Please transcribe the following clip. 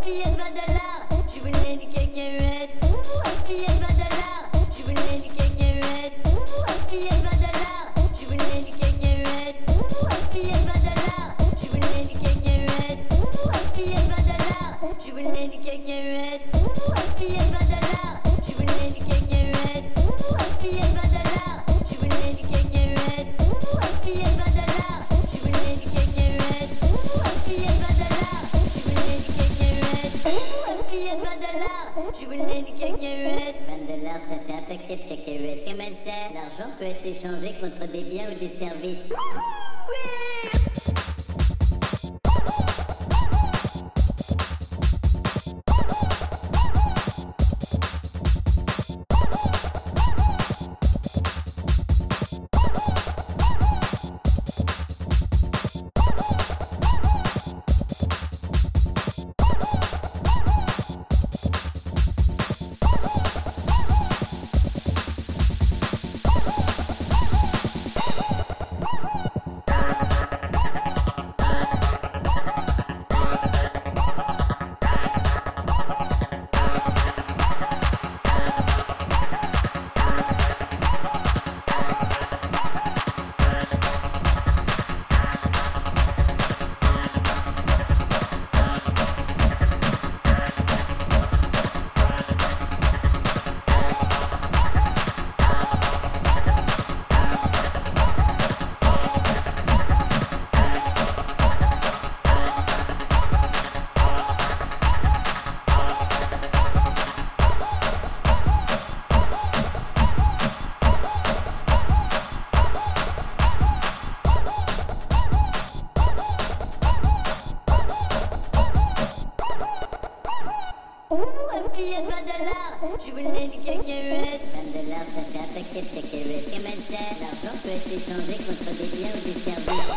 billet de 20 $, je voulais du cacahuète. Un billet de 20 $, je voulais du cacahuète. Un billet de 20 $, je voulais du cacahuète. Un billet de 20 $, je voulais du cacahuète. Un billet de 20 $, je voulais du cacahuète. Un billet de 20 $, je voulais du cacahuète. Un billet de 20 $, je voulais du cacahuète. Un billet de 20 $, je voulais du cacahuète. Un billet de 20 $, je voulais du cacahuète. Un billet de 20 $, je voulais du cacahuète. 20 $, ça fait un paquet de cacahuètes. Comment ça? L'argent peut être échangé contre des biens ou des services. Un billet de 20 $, je voulais du cacahuète. 20 $, ça fait un paquet de cacahuètes. Comment ça? L'argent peut être échangé contre des biens ou des services.